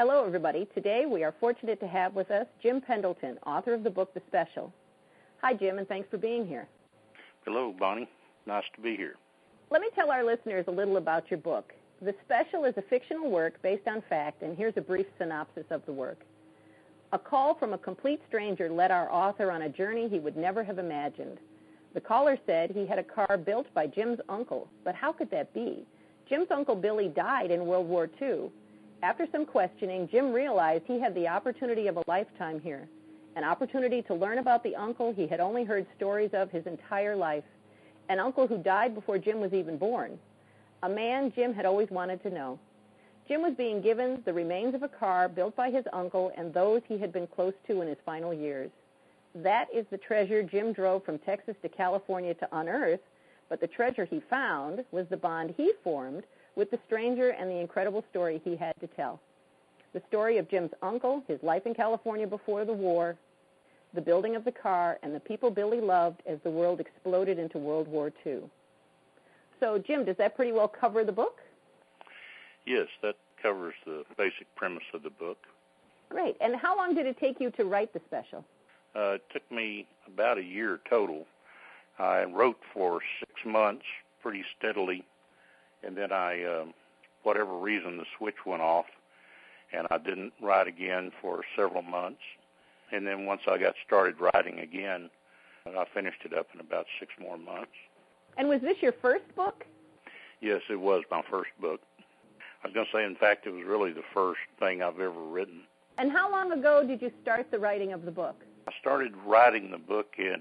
Hello, everybody. Today we are fortunate to have with us Jim Pendleton, author of the book, The Special. Hi, Jim, and thanks for being here. Hello, Bonnie. Nice to be here. Let me tell our listeners a little about your book. The Special is a fictional work based on fact, and here's a brief synopsis of the work. A call from a complete stranger led our author on a journey he would never have imagined. The caller said he had a car built by Jim's uncle, but how could that be? Jim's uncle Billy died in World War II. After some questioning, Jim realized he had the opportunity of a lifetime here, an opportunity to learn about the uncle he had only heard stories of his entire life, an uncle who died before Jim was even born, a man Jim had always wanted to know. Jim was being given the remains of a car built by his uncle and those he had been close to in his final years. That is the treasure Jim drove from Texas to California to unearth, but the treasure he found was the bond he formed with the stranger and the incredible story he had to tell. The story of Jim's uncle, his life in California before the war, the building of the car, and the people Billy loved as the world exploded into World War II. So, Jim, does that pretty well cover the book? Yes, that covers the basic premise of the book. Great. And how long did it take you to write The Special? It took me about a year total. I wrote for 6 months pretty steadily, and then whatever reason, the switch went off, and I didn't write again for several months. And then once I got started writing again, I finished it up in about 6 more months. And was this your first book? Yes, it was my first book. I was going to say, in fact, it was really the first thing I've ever written. And how long ago did you start the writing of the book? I started writing the book in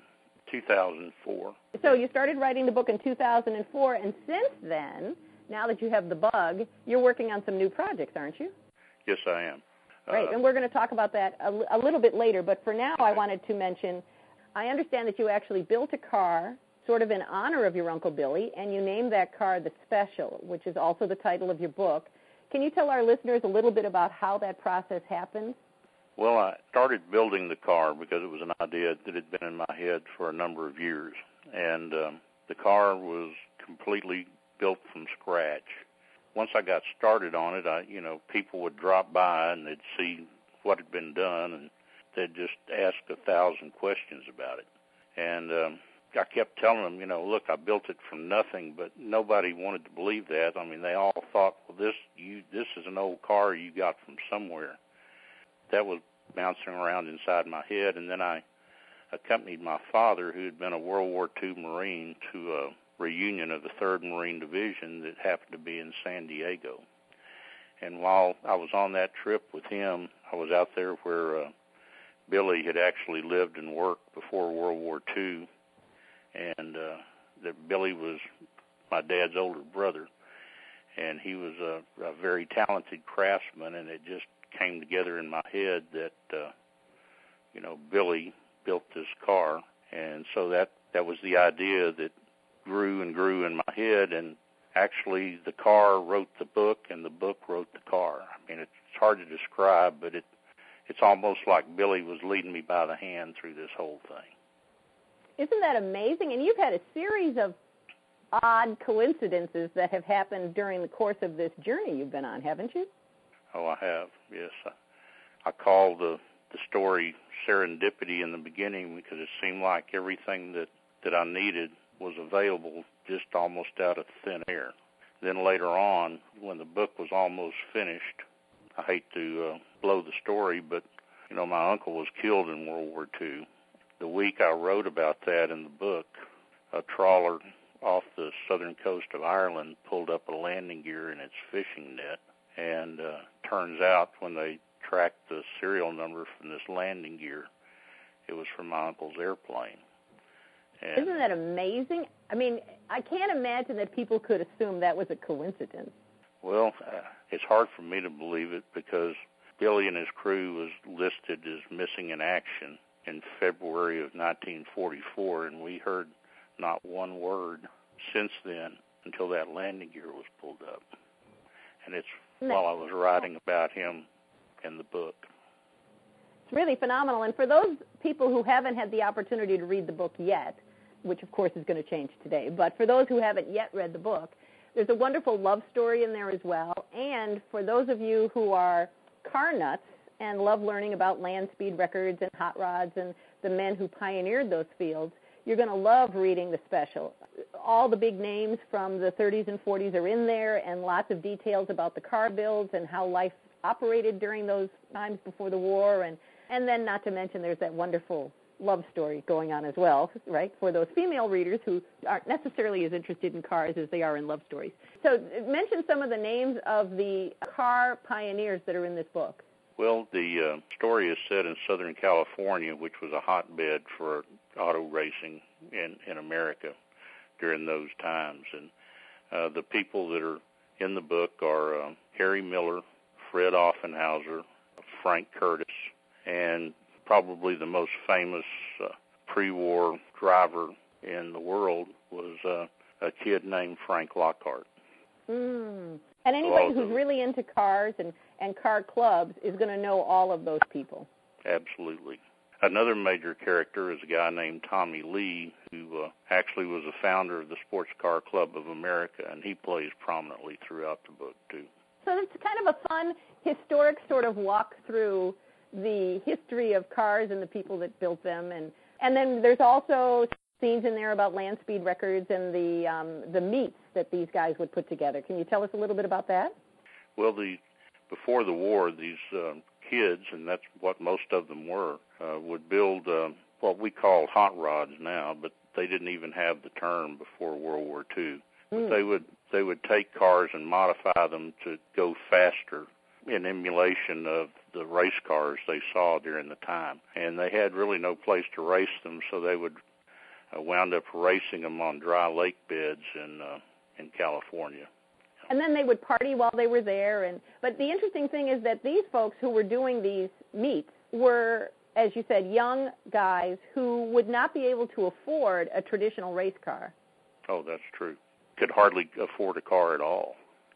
2004. So you started writing the book in 2004, and since then, now that you have the bug, you're working on some new projects, aren't you? Yes, I am. Right, and we're going to talk about that a little bit later, but for now I wanted to mention, I understand that you actually built a car sort of in honor of your Uncle Billy, and you named that car The Special, which is also the title of your book. Can you tell our listeners a little bit about how that process happened? Well, I started building the car because it was an idea that had been in my head for a number of years, and the car was completely built from scratch. Once I got started on it, people would drop by and they'd see what had been done, and they'd just ask 1,000 questions about it. And I kept telling them, look, I built it from nothing, but nobody wanted to believe that. I mean, they all thought, well, this is an old car you got from somewhere. That was bouncing around inside my head, and then I accompanied my father, who had been a World War II Marine, to a reunion of the 3rd Marine Division that happened to be in San Diego. And while I was on that trip with him, I was out there where Billy had actually lived and worked before World War II, and that Billy was my dad's older brother, and he was a very talented craftsman, and it just came together in my head that, Billy built this car, and so that was the idea that grew and grew in my head, and actually the car wrote the book, and the book wrote the car. I mean, it's hard to describe, but it's almost like Billy was leading me by the hand through this whole thing. Isn't that amazing? And you've had a series of odd coincidences that have happened during the course of this journey you've been on, haven't you? Oh, I have, yes. I call the story serendipity in the beginning because it seemed like everything that I needed was available just almost out of thin air. Then later on, when the book was almost finished, I hate to blow the story, but, my uncle was killed in World War II. The week I wrote about that in the book, a trawler off the southern coast of Ireland pulled up a landing gear in its fishing net, and turns out when they tracked the serial number from this landing gear, it was from my uncle's airplane. And isn't that amazing? I mean, I can't imagine that people could assume that was a coincidence. Well, it's hard for me to believe it because Billy and his crew was listed as missing in action in February of 1944, and we heard not one word since then until that landing gear was pulled up. And it's while I was writing about him in the book. It's really phenomenal. And for those people who haven't had the opportunity to read the book yet, which of course is going to change today, but for those who haven't yet read the book, there's a wonderful love story in there as well. And for those of you who are car nuts and love learning about land speed records and hot rods and the men who pioneered those fields, you're going to love reading the special. All the big names from the 30s and 40s are in there, and lots of details about the car builds and how life operated during those times before the war. And then not to mention there's that wonderful love story going on as well, right, for those female readers who aren't necessarily as interested in cars as they are in love stories. So mention some of the names of the car pioneers that are in this book. Well, the story is set in Southern California, which was a hotbed for auto racing in America during those times. And the people that are in the book are Harry Miller, Fred Offenhauser, Frank Curtis, and probably the most famous pre-war driver in the world was a kid named Frank Lockhart. And anybody who's really into cars and car clubs is going to know all of those people. Absolutely. Another major character is a guy named Tommy Lee, who actually was a founder of the Sports Car Club of America, and he plays prominently throughout the book, too. So it's kind of a fun, historic sort of walk through the history of cars and the people that built them. And then there's also scenes in there about land speed records and the meets that these guys would put together. Can you tell us a little bit about that? Well, before the war, these kids, and that's what most of them were, would build what we call hot rods now, but they didn't even have the term before World War II. But they would take cars and modify them to go faster in emulation of the race cars they saw during the time. And they had really no place to race them, so they would wound up racing them on dry lake beds in California. And then they would party while they were there. But the interesting thing is that these folks who were doing these meets were, as you said, young guys who would not be able to afford a traditional race car. Oh, that's true. Could hardly afford a car at all.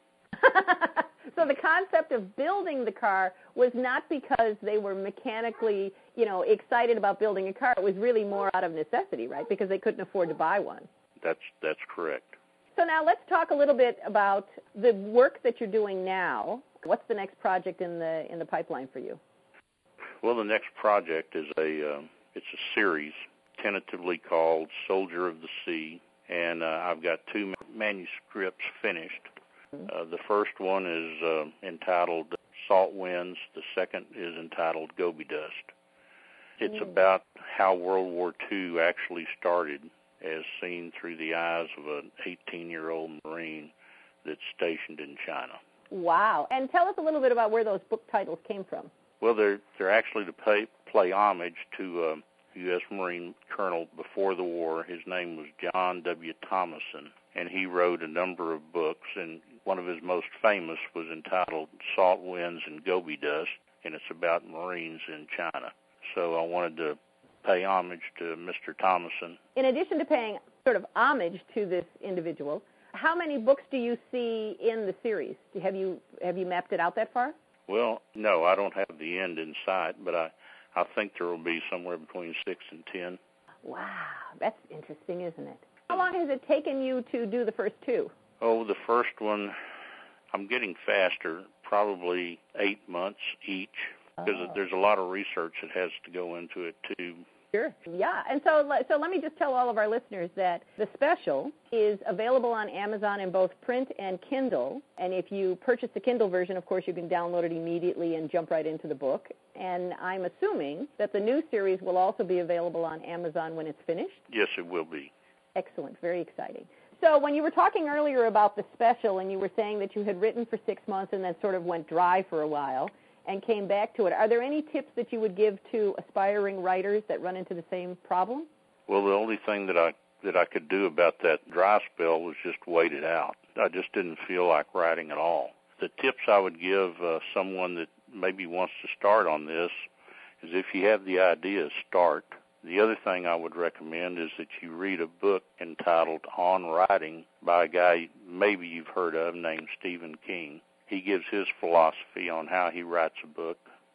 So the concept of building the car was not because they were mechanically, excited about building a car. It was really more out of necessity, right? Because they couldn't afford to buy one. That's correct. So now let's talk a little bit about the work that you're doing now. What's the next project in the pipeline for you? Well, the next project is it's a series tentatively called Soldier of the Sea, and I've got 2 manuscripts finished. The first one is entitled Salt Winds. The second is entitled Gobi Dust. It's about how World War II actually started, as seen through the eyes of an 18-year-old Marine that's stationed in China. Wow. And tell us a little bit about where those book titles came from. Well, they're actually to play homage to a U.S. Marine colonel before the war. His name was John W. Thomason, and he wrote a number of books, and one of his most famous was entitled Salt Winds and Gobi Dust, and it's about Marines in China. So I wanted to pay homage to Mr. Thomason. In addition to paying sort of homage to this individual, how many books do you see in the series? Have you mapped it out that far? Well, no, I don't have the end in sight, but I think there will be somewhere between 6 and 10. Wow, that's interesting, isn't it? How long has it taken you to do the first 2? Oh, the first one, I'm getting faster, probably 8 months each, because there's a lot of research that has to go into it, too. Sure. Yeah, and so let me just tell all of our listeners that the special is available on Amazon in both print and Kindle, and if you purchase the Kindle version, of course, you can download it immediately and jump right into the book, and I'm assuming that the new series will also be available on Amazon when it's finished? Yes, it will be. Excellent. Very exciting. So when you were talking earlier about the special and you were saying that you had written for 6 months and then sort of went dry for a while and came back to it, are there any tips that you would give to aspiring writers that run into the same problem? Well, the only thing that I could do about that dry spell was just wait it out. I just didn't feel like writing at all. The tips I would give someone that maybe wants to start on this is if you have the idea, start. The other thing I would recommend is that you read a book entitled On Writing by a guy maybe you've heard of named Stephen King. He gives his philosophy on how he writes a book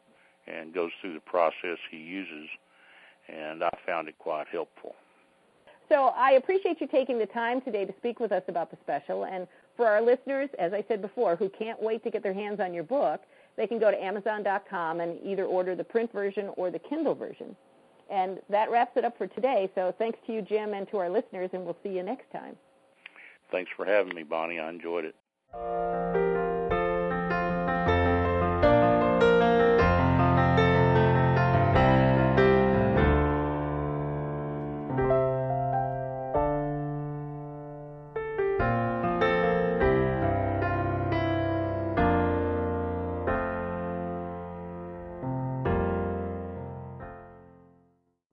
and goes through the process he uses, and I found it quite helpful. So I appreciate you taking the time today to speak with us about the special, and for our listeners, as I said before, who can't wait to get their hands on your book, they can go to Amazon.com and either order the print version or the Kindle version. And that wraps it up for today. So thanks to you, Jim, and to our listeners, and we'll see you next time. Thanks for having me, Bonnie. I enjoyed it.